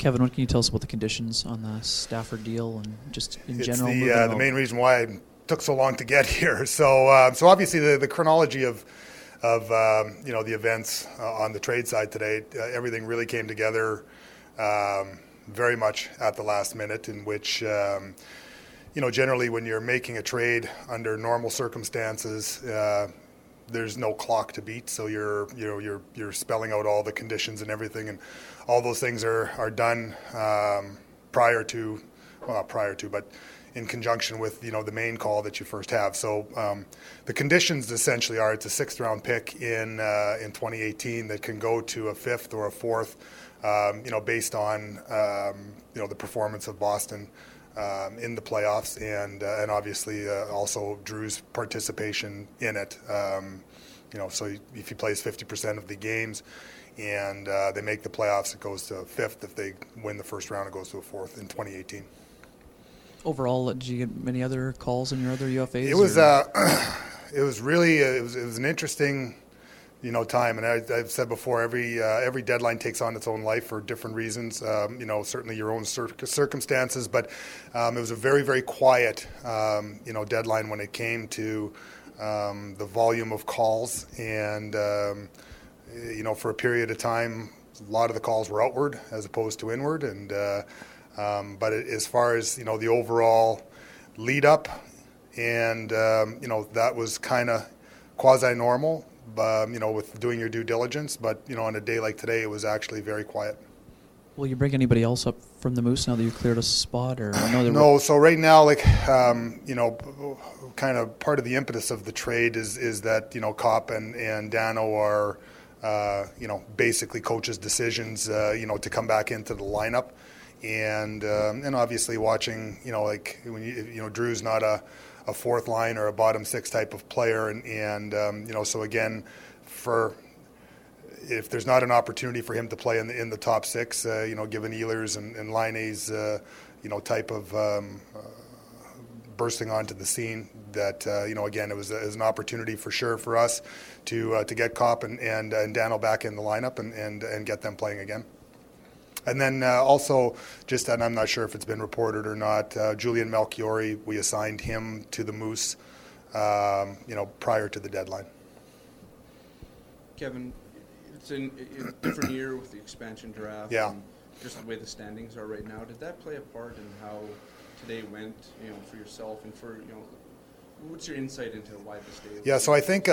Kevin, what can you tell us about the conditions on the Stafford deal and just in general? The main reason why it took so long to get here. So obviously the chronology of the events on the trade side today, everything really came together very much at the last minute, in which generally when you're making a trade under normal circumstances, there's no clock to beat, so you're spelling out all the conditions and everything, and all those things are done but in conjunction with the main call that you first have. So the conditions essentially are it's a 6th round pick in 2018 that can go to a 5th or a 4th, based on the performance of Boston in the playoffs, and obviously also Drew's participation in it. So if he plays 50% of the games and they make the playoffs, it goes to a 5th. If they win the first round, it goes to a 4th in 2018. Overall, did you get many other calls in your other UFAs? It was it was an interesting time, and I've said before, every deadline takes on its own life for different reasons. Certainly your own circumstances, but it was a very, very quiet deadline when it came to the volume of calls, and for a period of time, a lot of the calls were outward as opposed to inward, and but as far as the overall lead up, and that was kind of quasi normal. With doing your due diligence, but on a day like today, it was actually very quiet. Will you bring anybody else up from the Moose now that you've cleared a spot, or no? So right now, kind of part of the impetus of the trade is that Kopp and Dano are basically coaches' decisions to come back into the lineup, and obviously watching when Drew's not a 4th line or a bottom 6 type of player, and so again, if there's not an opportunity for him to play in the top 6, given Ehlers and Laine's type of bursting onto the scene, that again it was an opportunity for sure for us to get Kopp and Dano back in the lineup and get them playing again. And then also, and I'm not sure if it's been reported or not, Julian Melchiori, we assigned him to the Moose, prior to the deadline. Kevin, it's a different year with the expansion draft. Yeah. And just the way the standings are right now. Did that play a part in how today went, for yourself and for, what's your insight into why this day? Yeah, so I think,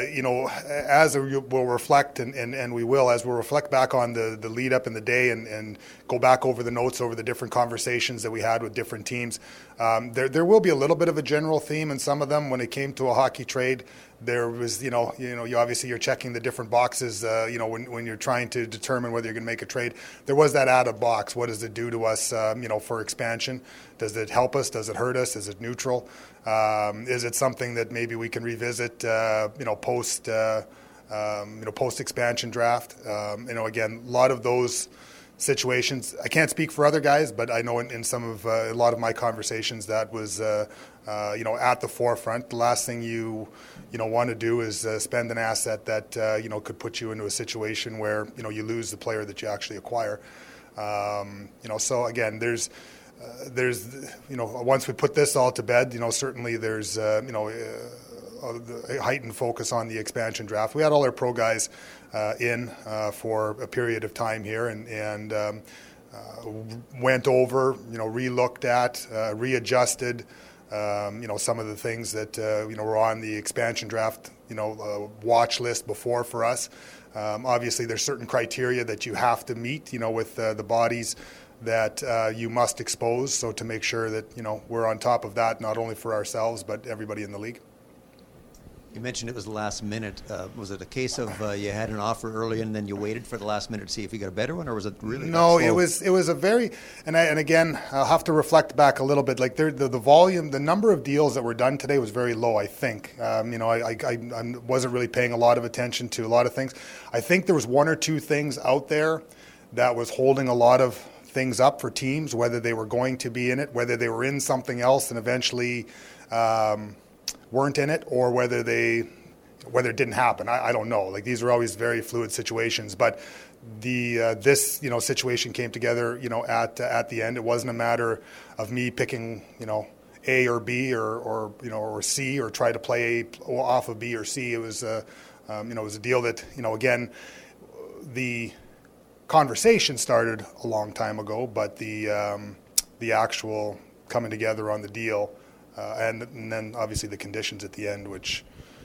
as we'll reflect, and we will, as we'll reflect back on the lead up in the day and go back over the notes over the different conversations that we had with different teams, there will be a little bit of a general theme in some of them. When it came to a hockey trade, there was, you obviously you're checking the different boxes, when you're trying to determine whether you're going to make a trade. There was that added box. What does it do to us, for expansion? Does it help us? Does it hurt us? Is it neutral? Is it something that maybe we can revisit, post expansion draft? Again, a lot of those situations. I can't speak for other guys, but I know in some of a lot of my conversations that was at the forefront. The last thing you want to do is spend an asset that could put you into a situation where you lose the player that you actually acquire. So again, there's once we put this all to bed, certainly there's a heightened focus on the expansion draft. We had all our pro guys in for a period of time here, and went over, re-looked at, readjusted, some of the things that were on the expansion draft, watch list before for us. Obviously, there's certain criteria that you have to meet, with the bodies that you must expose, so to make sure that we're on top of that, not only for ourselves but everybody in the league. You mentioned it was the last minute. Was it a case of you had an offer early and then you waited for the last minute to see if you got a better one, or was it really? No, it was a very, and again, I'll have to reflect back a little bit. Like the volume, the number of deals that were done today was very low. I think, I wasn't really paying a lot of attention to a lot of things. I think there was one or two things out there that was holding a lot of things up for teams, whether they were going to be in it, whether they were in something else and eventually weren't in it, or whether it didn't happen. I don't know. Like, these are always very fluid situations, but this situation came together at the end. It wasn't a matter of me picking A or B or C or try to play A off of B or C. It was it was a deal that again the conversation started a long time ago, but the actual coming together on the deal and then obviously the conditions at the end, which.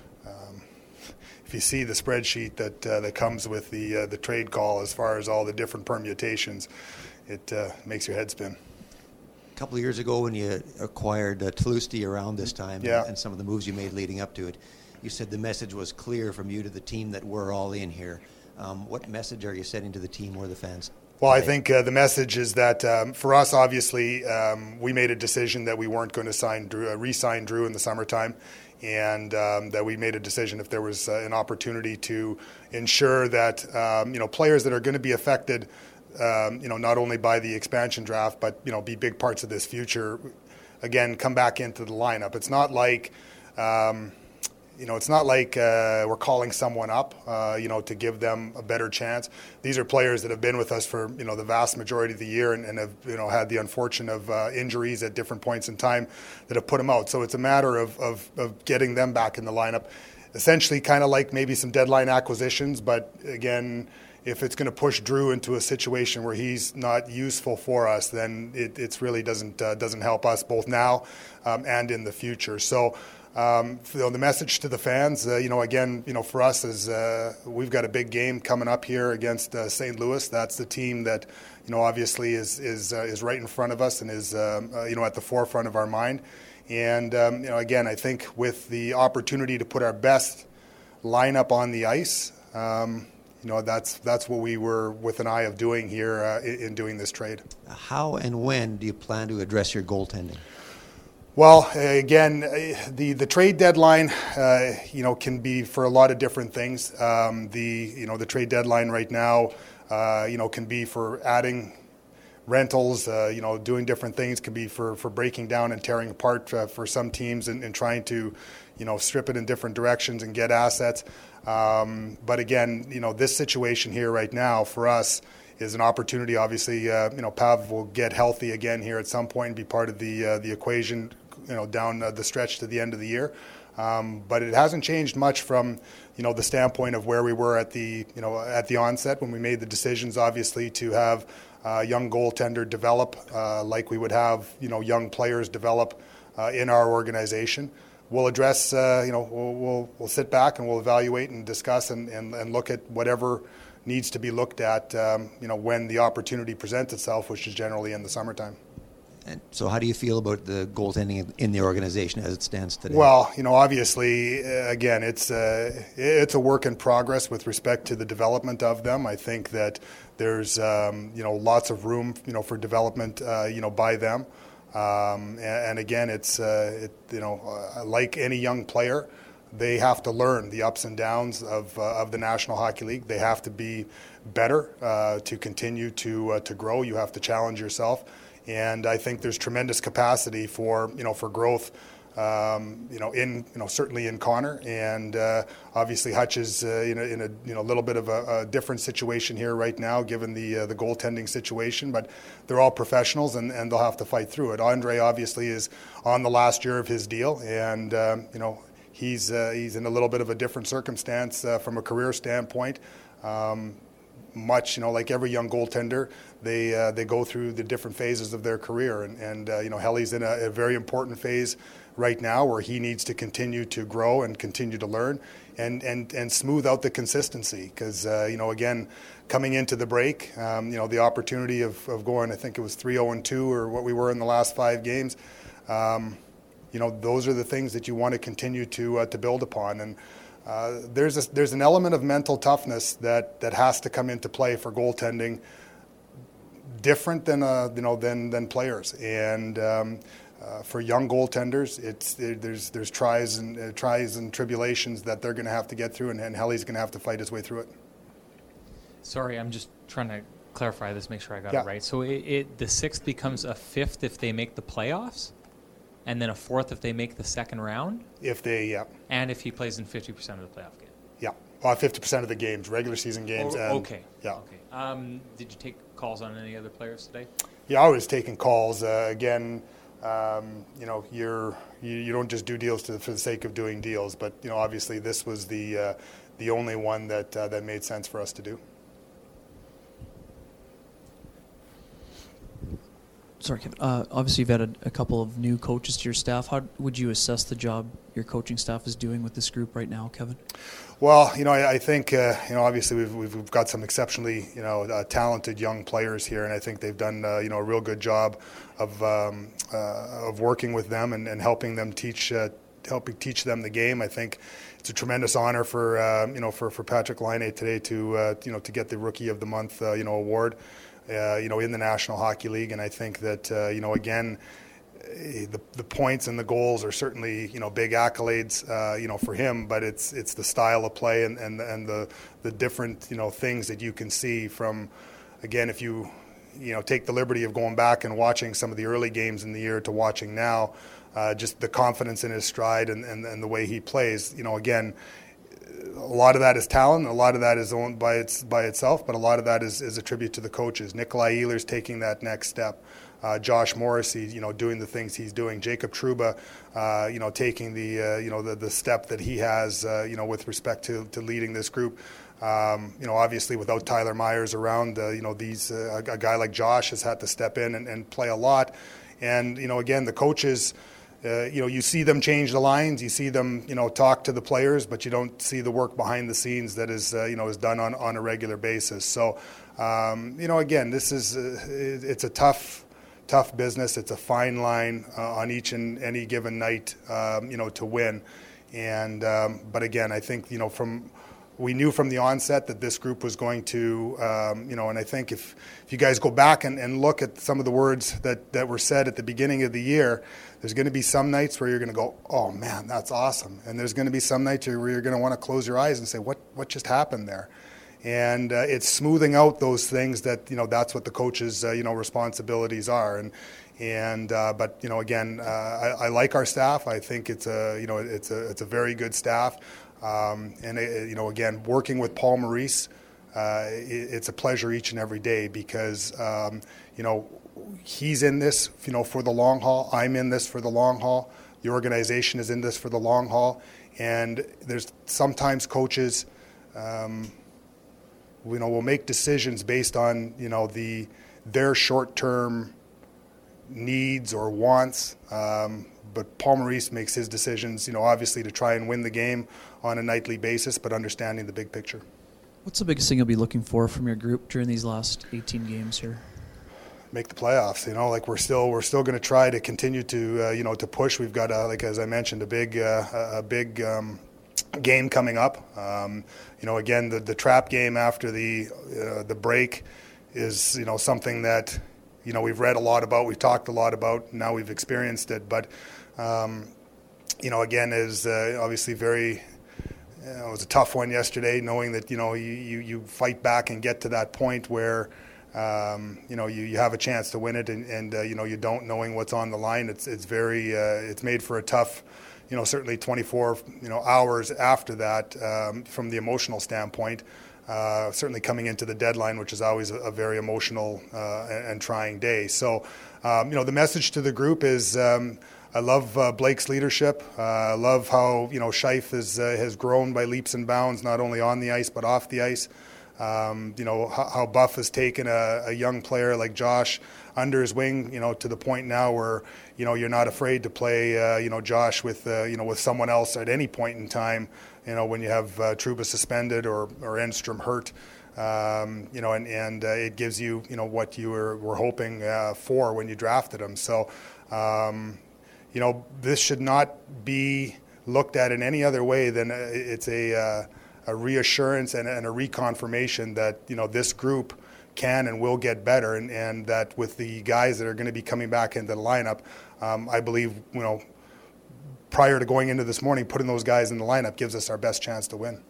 If you see the spreadsheet that comes with the trade call as far as all the different permutations, it makes your head spin. A couple of years ago when you acquired Tlusty around this time and some of the moves you made leading up to it, you said the message was clear from you to the team that we're all in here. What message are you sending to the team or the fans? Well, I think the message is that for us, obviously, we made a decision that we weren't going to re-sign Drew in the summertime, and that we made a decision if there was an opportunity to ensure that players that are going to be affected, not only by the expansion draft, but be big parts of this future, again, come back into the lineup. It's not like. We're calling someone up, to give them a better chance. These are players that have been with us for, the vast majority of the year and have, had the unfortunate of injuries at different points in time that have put them out. So it's a matter of getting them back in the lineup. Essentially kind of like maybe some deadline acquisitions, but again, if it's going to push Drew into a situation where he's not useful for us, then it really doesn't help us both now and in the future. So. The message to the fans, again, for us is we've got a big game coming up here against St. Louis. That's the team that, obviously is right in front of us and is, at the forefront of our mind. And, again, I think with the opportunity to put our best lineup on the ice, that's what we were with an eye of doing here in doing this trade. How and when do you plan to address your goaltending? Well, again, the trade deadline, can be for a lot of different things. The trade deadline right now, can be for adding rentals, doing different things. Can be for breaking down and tearing apart for some teams and trying to, strip it in different directions and get assets. But again, this situation here right now for us is an opportunity. Obviously, Pav will get healthy again here at some point and be part of the equation, down the stretch to the end of the year. But it hasn't changed much from, the standpoint of where we were at the onset when we made the decisions, obviously, to have a young goaltender develop like we would have, young players develop in our organization. We'll address, we'll sit back and we'll evaluate and discuss and look at whatever needs to be looked at, when the opportunity presents itself, which is generally in the summertime. And so how do you feel about the goaltending in the organization as it stands today? Well, obviously, again, it's a work in progress with respect to the development of them. I think that there's, lots of room, for development, by them. And again, it's, like any young player, they have to learn the ups and downs of the National Hockey League. They have to be better to continue to grow. You have to challenge yourself. And I think there's tremendous capacity for growth, certainly in Connor, and obviously Hutch is in a little bit of a different situation here right now, given the goaltending situation. But they're all professionals, and they'll have to fight through it. Andre obviously is on the last year of his deal, and he's in a little bit of a different circumstance from a career standpoint. Much, like every young goaltender, they go through the different phases of their career, and Helly's in a very important phase right now where he needs to continue to grow and continue to learn and smooth out the consistency because again, coming into the break, the opportunity of going, I think it was 3-0-2 or what we were in the last 5 games. Those are the things that you want to continue to build upon. And there's an element of mental toughness that has to come into play for goaltending, different than than players. And for young goaltenders, there's tries and tribulations that they're going to have to get through, and Helly's going to have to fight his way through it. Sorry, I'm just trying to clarify this, make sure I got it right. So the 6th becomes a 5th if they make the playoffs? And then a 4th if they make the second round? If they, And if he plays in 50% of the playoff game? Yeah. 50% of the games, regular season games. Okay. Yeah. Okay. Did you take calls on any other players today? Yeah, I was taking calls. Again, you know, you don't just do deals for the sake of doing deals, but you know, obviously this was the only one that made sense for us to do. Sorry, Kevin. Obviously, you've had a couple of new coaches to your staff. How would you assess the job your coaching staff is doing with this group right now, Kevin? Well, you know, I think you know, obviously we've got some exceptionally, you know, talented young players here, and I think they've done you know, a real good job of working with them and helping them teach them the game. I think it's a tremendous honor for you know, for Patrick Laine today to you know, to get the Rookie of the Month you know, award. You know, in the National Hockey League, and I think that you know, again, the points and the goals are certainly, you know, big accolades you know, for him, but it's the style of play and the different, you know, things that you can see from, again, if you know, take the liberty of going back and watching some of the early games in the year to watching now, just the confidence in his stride and the way he plays, you know, again, a lot of that is talent, a lot of that is owned by itself, but a lot of that is a tribute to the coaches. Nikolai Ehlers taking that next step. Josh Morrissey, you know, doing the things he's doing. Jacob Trouba, you know, taking the you know, the step that he has, you know, with respect to leading this group. You know, obviously without Tyler Myers around, you know, these a guy like Josh has had to step in and play a lot. And you know, again, the coaches. You know, you see them change the lines, you see them, you know, talk to the players, but you don't see the work behind the scenes that is, you know, is done on a regular basis. So, you know, again, this is it's a tough business. It's a fine line on each and any given night, you know, to win. And but again, I think, you know, we knew from the onset that this group was going to, you know, and I think if you guys go back and look at some of the words that were said at the beginning of the year, there's going to be some nights where you're going to go, oh man, that's awesome. And there's going to be some nights where you're going to want to close your eyes and say, what just happened there? And it's smoothing out those things that, you know, that's what the coach's, you know, responsibilities are. But, you know, again, I like our staff. I think it's a very good staff. You know, again, working with Paul Maurice, it's a pleasure each and every day because, you know, he's in this, you know, for the long haul. I'm in this for the long haul. The organization is in this for the long haul. And there's sometimes coaches, you know, will make decisions based on, you know, their short-term needs or wants. But Paul Maurice makes his decisions, you know, obviously to try and win the game on a nightly basis, but understanding the big picture. What's the biggest thing you'll be looking for from your group during these last 18 games here? Make the playoffs. You know, like we're still going to try to continue to you know, to push. We've got like, as I mentioned, a big game coming up. You know, again, the trap game after the break is, you know, something that, you know, we've read a lot about, we've talked a lot about, now we've experienced it. But you know, again, is obviously very. It was a tough one yesterday, knowing that, you know, you fight back and get to that point where. You know, you have a chance to win it, and you know, you don't, knowing what's on the line. It's very it's made for a tough, you know, certainly 24, you know, hours after that from the emotional standpoint. Certainly coming into the deadline, which is always a very emotional and trying day. So, you know, the message to the group is. I love Blake's leadership. I love how, you know, Scheif has grown by leaps and bounds, not only on the ice but off the ice. You know, how Buff has taken a young player like Josh under his wing, you know, to the point now where, you know, you're not afraid to play, you know, Josh with, you know, with someone else at any point in time, you know, when you have Trouba suspended or Enstrom hurt, you know, and it gives you, you know, what you were hoping for when you drafted him. So, you know, this should not be looked at in any other way than it's a reassurance and a reconfirmation that, you know, this group can and will get better, and that with the guys that are going to be coming back into the lineup, I believe, you know, prior to going into this morning, putting those guys in the lineup gives us our best chance to win.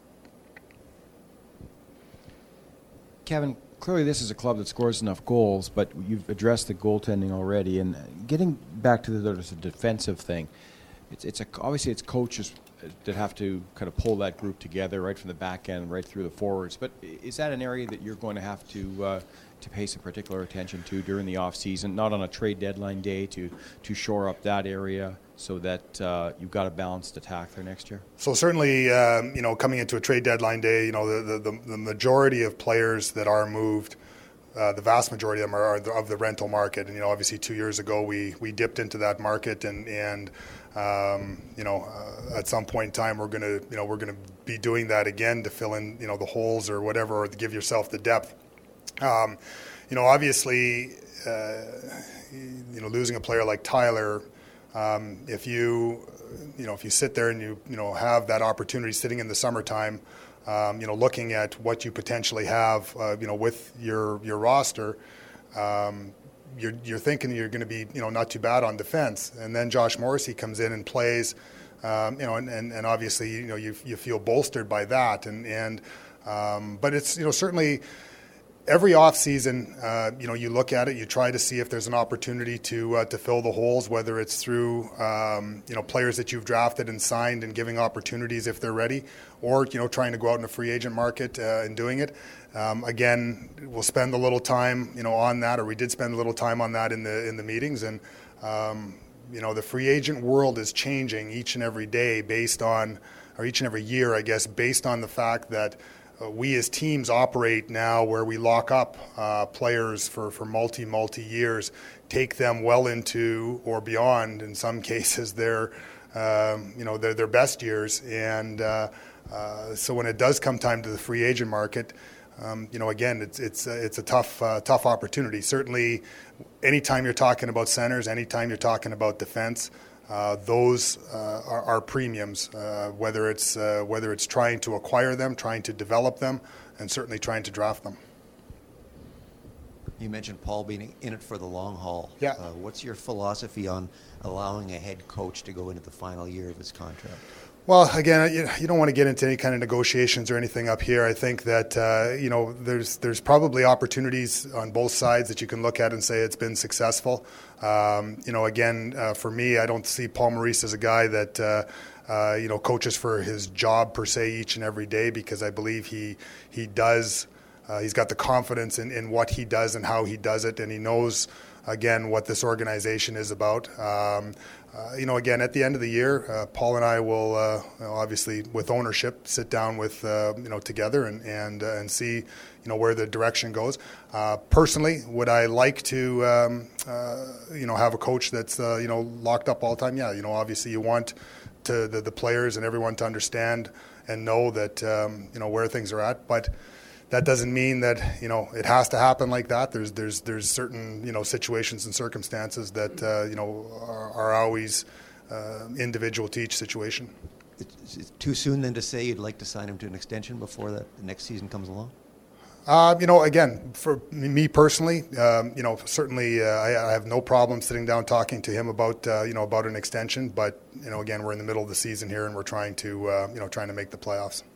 Kevin, clearly this is a club that scores enough goals, but you've addressed the goaltending already. And getting back to the defensive thing, obviously it's coach's that have to kind of pull that group together right from the back end right through the forwards. But is that an area that you're going to have to pay some particular attention to during the off season, not on a trade deadline day, to shore up that area so that you've got a balanced attack there next year? So certainly, coming into a trade deadline day, the majority of players that are moved, the vast majority of them are of the rental market. And obviously 2 years ago we dipped into that market, and at some point in time we're gonna be doing that again to fill in the holes or whatever, or to give yourself the depth. Obviously, losing a player like Tyler, if you sit there and you have that opportunity sitting in the summertime, looking at what you potentially have, with your roster, you're thinking you're going to be, not too bad on defense, and then Josh Morrissey comes in and plays, and obviously, you feel bolstered by that, but it's, certainly. Every off season, you look at it, you try to see if there's an opportunity to fill the holes, whether it's through players that you've drafted and signed and giving opportunities if they're ready, or trying to go out in the free agent market and doing it. Again, we'll spend a little time on that, or we did spend a little time on that in the meetings, and the free agent world is changing each and every day each and every year, I guess, based on the fact that. We as teams operate now where we lock up players for multi years, take them well into or beyond, in some cases, their best years. And so when it does come time to the free agent market, again, it's a tough opportunity. Certainly, anytime you're talking about centers, anytime you're talking about defense, those are premiums, whether it's trying to acquire them, trying to develop them, and certainly trying to draft them. You mentioned Paul being in it for the long haul. Yeah. What's your philosophy on allowing a head coach to go into the final year of his contract? Well, again, you don't want to get into any kind of negotiations or anything up here. I think that there's probably opportunities on both sides that you can look at and say it's been successful. For me, I don't see Paul Maurice as a guy that coaches for his job per se each and every day, because I believe he does. He's got the confidence in what he does and how he does it, and he knows again what this organization is about. Again, at the end of the year, Paul and I will obviously, with ownership, sit down with together and see where the direction goes. Personally, would I like to have a coach that's locked up all the time? Yeah, obviously you want the players and everyone to understand and know that where things are at, but. That doesn't mean that it has to happen like that. There's certain situations and circumstances that are always individual to each situation. It's too soon then to say you'd like to sign him to an extension before the next season comes along? Again, for me personally, certainly I have no problem sitting down talking to him about an extension. But again, we're in the middle of the season here, and we're trying to make the playoffs.